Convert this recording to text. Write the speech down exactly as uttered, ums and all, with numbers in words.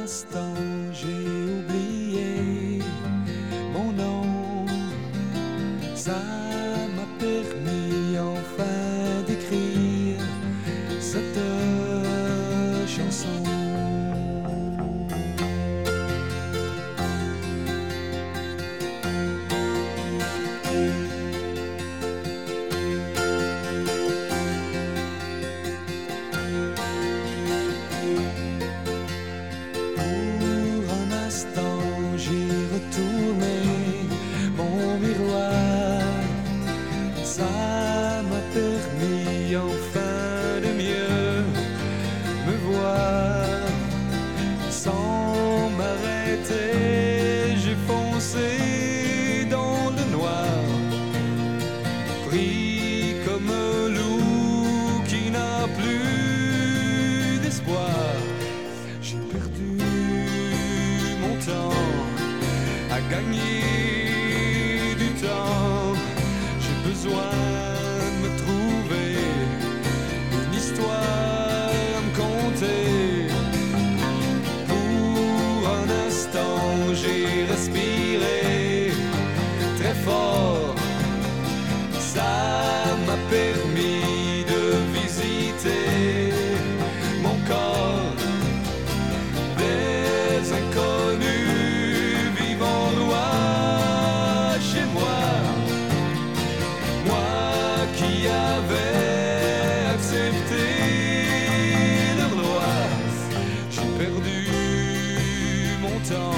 instant, j'ai oublié mon nom. Ça m'a permis enfin d'écrire cette chanson. J'ai retourné mon miroir, ça m'a permis enfin de mieux me voir. Sans m'arrêter, j'ai foncé dans le noir, pris comme un loup qui n'a plus d'espoir. J'ai perdu mon temps à gagner du temps. J'ai besoin de me trouver une histoire à me conter. Pour un instant, j'ai respiré très fort. Ça m'a permis de visiter mon corps. Des inconnus vivant loin chez moi, moi qui avais accepté leur loi. J'ai perdu mon temps